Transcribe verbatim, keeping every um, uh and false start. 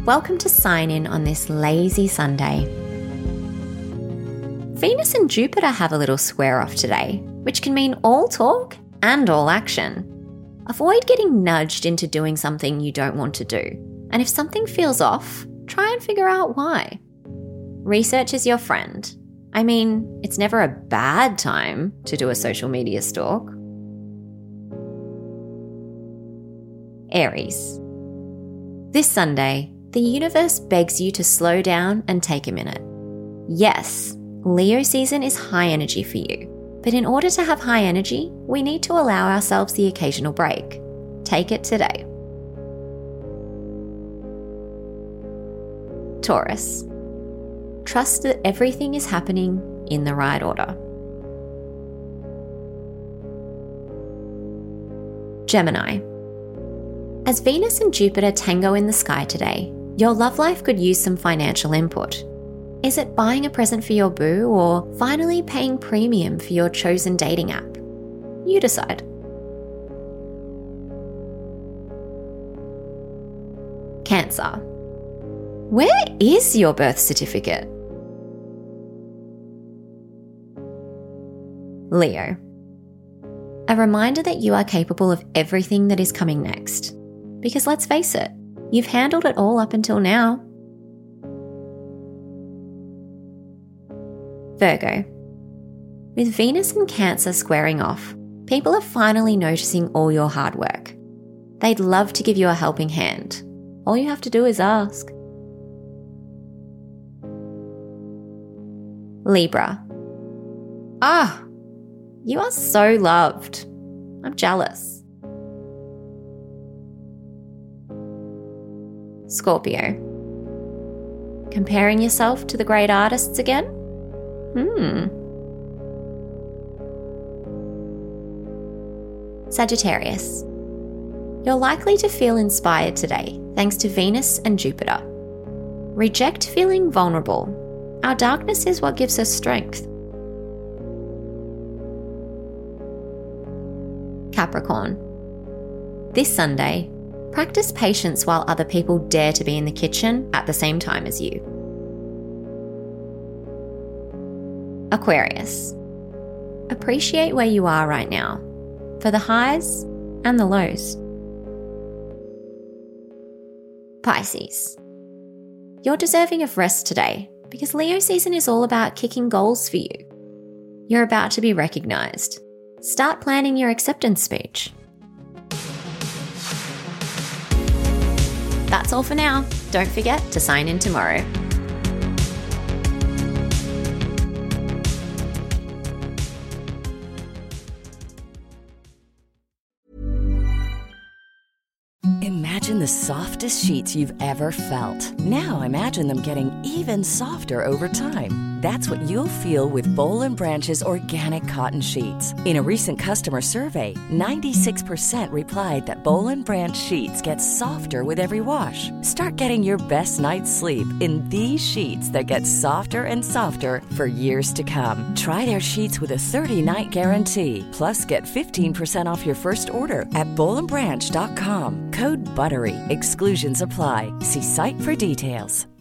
Welcome to Sign In on this lazy Sunday. Venus and Jupiter have a little square off today, which can mean all talk and all action. Avoid getting nudged into doing something you don't want to do, and if something feels off, try and figure out why. Research is your friend. I mean, it's never a bad time to do a social media stalk. Aries. This Sunday, the universe begs you to slow down and take a minute. Yes, Leo season is high energy for you, but in order to have high energy, we need to allow ourselves the occasional break. Take it today. Taurus. Trust that everything is happening in the right order. Gemini. As Venus and Jupiter tango in the sky today, your love life could use some financial input. Is it buying a present for your boo or finally paying premium for your chosen dating app? You decide. Cancer. Where is your birth certificate? Leo. A reminder that you are capable of everything that is coming next. Because let's face it, you've handled it all up until now. Virgo. With Venus and Cancer squaring off, people are finally noticing all your hard work. They'd love to give you a helping hand. All you have to do is ask. Libra. Ah, you are so loved. I'm jealous. Scorpio. Comparing yourself to the great artists again? Hmm. Sagittarius. You're likely to feel inspired today thanks to Venus and Jupiter. Reject feeling vulnerable. Our darkness is what gives us strength. Capricorn. This Sunday, practice patience while other people dare to be in the kitchen at the same time as you. Aquarius. Appreciate where you are right now, for the highs and the lows. Pisces. You're deserving of rest today because Leo season is all about kicking goals for you. You're about to be recognised. Start planning your acceptance speech. That's all for now. Don't forget to sign in tomorrow. Imagine the softest sheets you've ever felt. Now imagine them getting even softer over time. That's what you'll feel with Boll and Branch's organic cotton sheets. In a recent customer survey, ninety-six percent replied that Boll and Branch sheets get softer with every wash. Start getting your best night's sleep in these sheets that get softer and softer for years to come. Try their sheets with a thirty-night guarantee. Plus, get fifteen percent off your first order at boll and branch dot com. Code BUTTERY. Exclusions apply. See site for details.